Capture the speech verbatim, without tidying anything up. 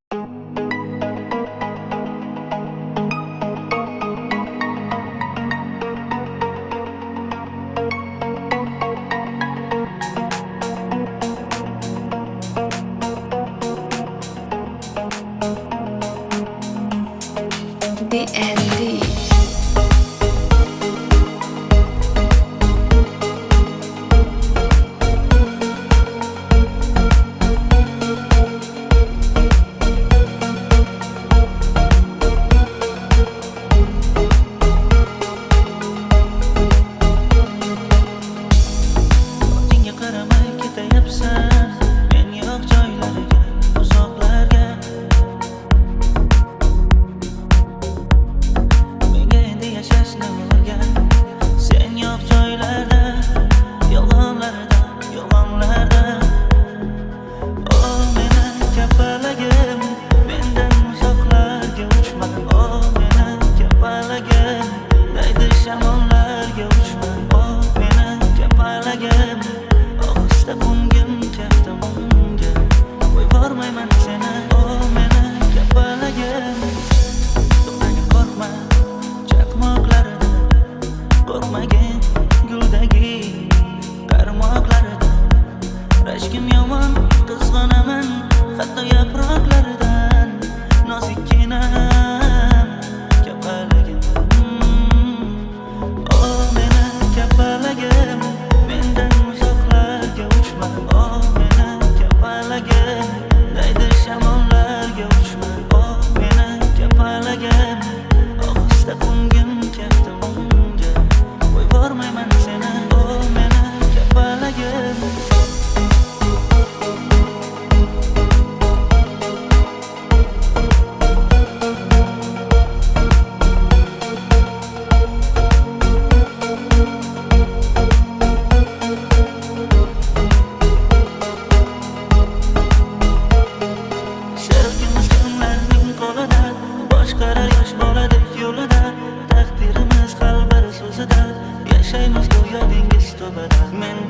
D N D. Ortingga qaramay ketayapsan, men yo'q joylarga, uzoqlarga. Menga endi yashashni o'rgat, sen yo'q joylarda, yolg'onlarda, yolg'onlarda. Oh meni kapalagim, mendan uzoqlarga uchma. Oh meni kapalagim, daydi shamollarga uchma. Oh meni kapalagim, ohista qo'ngim kaftimga, qo'y bormayman seni. Oh meni kapalagim, to'xtagin, qo'rqma chaqmoqlaridan, qo'rqmagin guldagi qarmoqlaridan. Rashkim yomon, qizg'onaman hatto yaproqlaridan. Nozikkinam kapalagim, oh meni kapalagim, mendan uzoqlarga uchma. Oh meni kapalagim, daydi shamollarga uchma. Oh meni kapalagim, ohista qo'ngim kaftimga, qo'y bormayman seni. Oh meni kapalagim. Sevgimiz kimlarning qo'lida, boshqarar yosh boladek yo'lida. Taqdirimiz qalblar so'zida, yashaymiz go'yo dengiz tubida. Men